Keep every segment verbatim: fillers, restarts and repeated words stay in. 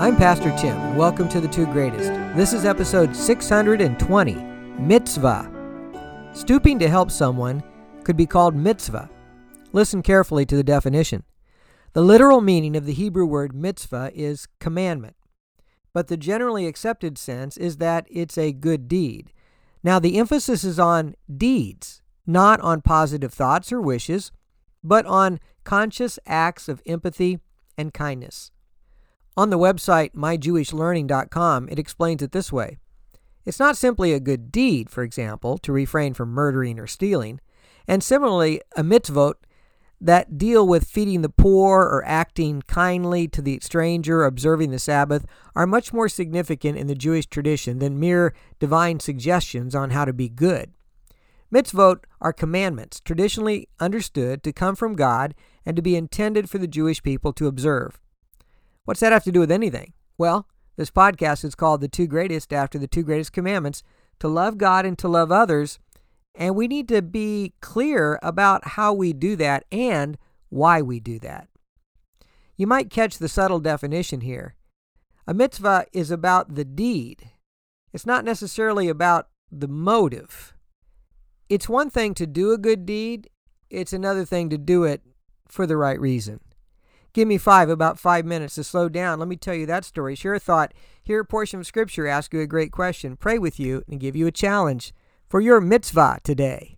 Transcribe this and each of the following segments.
I'm Pastor Tim, and welcome to The Two Greatest. This is episode six hundred twenty, Mitzvah. Stooping to help someone could be called mitzvah. Listen carefully to the definition. The literal meaning of the Hebrew word mitzvah is commandment, but the generally accepted sense is that it's a good deed. Now, the emphasis is on deeds, not on positive thoughts or wishes, but on conscious acts of empathy and kindness. On the website my jewish learning dot com, it explains it this way. It's not simply a good deed, for example, to refrain from murdering or stealing, and similarly, a mitzvot that deal with feeding the poor or acting kindly to the stranger, observing the Sabbath, are much more significant in the Jewish tradition than mere divine suggestions on how to be good. Mitzvot are commandments traditionally understood to come from God and to be intended for the Jewish people to observe. What's that have to do with anything? Well, this podcast is called The Two Greatest after the two greatest commandments, to love God and to love others, and we need to be clear about how we do that and why we do that. You might catch the subtle definition here. A mitzvah is about the deed. It's not necessarily about the motive. It's one thing to do a good deed. It's another thing to do it for the right reason. Give me five, about five minutes to slow down. Let me tell you that story. Share a thought. Hear a portion of Scripture, ask you a great question, pray with you, and give you a challenge for your mitzvah today.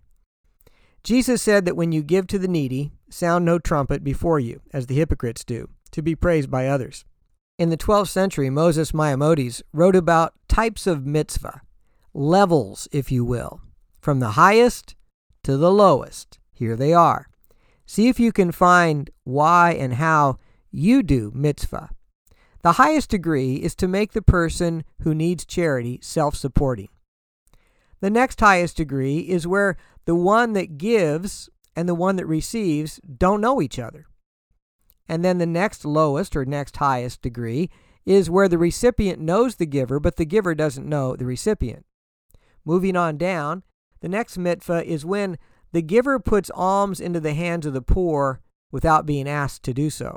Jesus said that when you give to the needy, sound no trumpet before you, as the hypocrites do, to be praised by others. In the twelfth century, Moses Maimonides wrote about types of mitzvah, levels, if you will, from the highest to the lowest. Here they are. See if you can find why and how you do mitzvah. The highest degree is to make the person who needs charity self-supporting. The next highest degree is where the one that gives and the one that receives don't know each other. And then the next lowest or next highest degree is where the recipient knows the giver, but the giver doesn't know the recipient. Moving on down, the next mitzvah is when the giver puts alms into the hands of the poor without being asked to do so.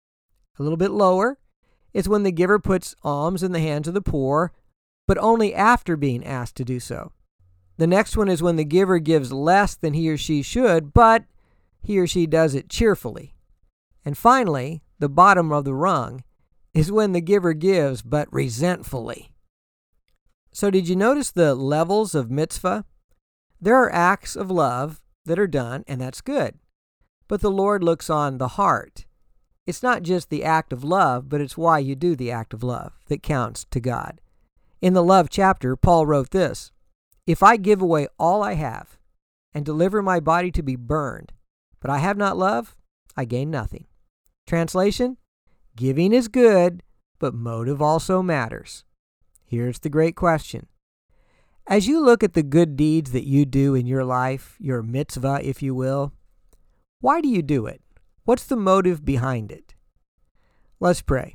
A little bit lower is when the giver puts alms in the hands of the poor, but only after being asked to do so. The next one is when the giver gives less than he or she should, but he or she does it cheerfully. And finally, the bottom of the rung is when the giver gives, but resentfully. So did you notice the levels of mitzvah? There are acts of love that are done, and that's good. But the Lord looks on the heart. It's not just the act of love, but it's why you do the act of love that counts to God. In the love chapter, Paul wrote this, "If I give away all I have and deliver my body to be burned, but I have not love, I gain nothing." Translation, giving is good, but motive also matters. Here's the great question. As you look at the good deeds that you do in your life, your mitzvah, if you will, why do you do it? What's the motive behind it? Let's pray.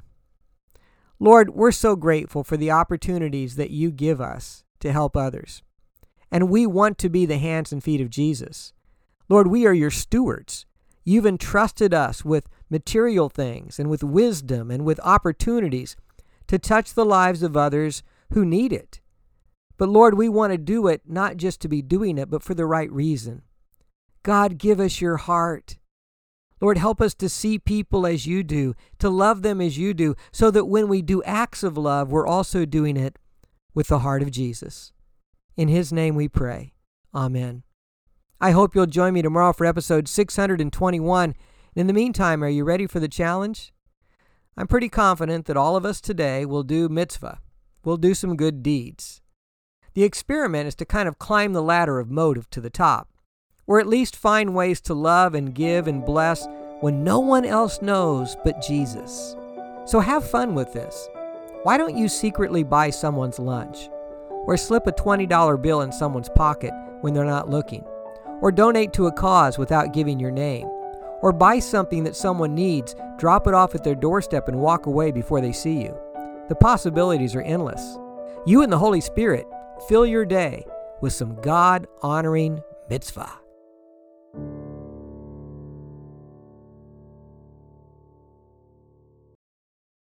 Lord, we're so grateful for the opportunities that you give us to help others. And we want to be the hands and feet of Jesus. Lord, we are your stewards. You've entrusted us with material things and with wisdom and with opportunities to touch the lives of others who need it. But Lord, we want to do it not just to be doing it, but for the right reason. God, give us your heart. Lord, help us to see people as you do, to love them as you do, so that when we do acts of love, we're also doing it with the heart of Jesus. In his name we pray. Amen. I hope you'll join me tomorrow for episode six hundred twenty-one. In the meantime, are you ready for the challenge? I'm pretty confident that all of us today will do mitzvah. We'll do some good deeds. The experiment is to kind of climb the ladder of motive to the top, or at least find ways to love and give and bless when no one else knows but Jesus. So have fun with this. Why don't you secretly buy someone's lunch, or slip a twenty dollar bill in someone's pocket when they're not looking, or donate to a cause without giving your name, or buy something that someone needs, drop it off at their doorstep and walk away before they see you. The possibilities are endless. You and the Holy Spirit fill your day with some God-honoring mitzvah.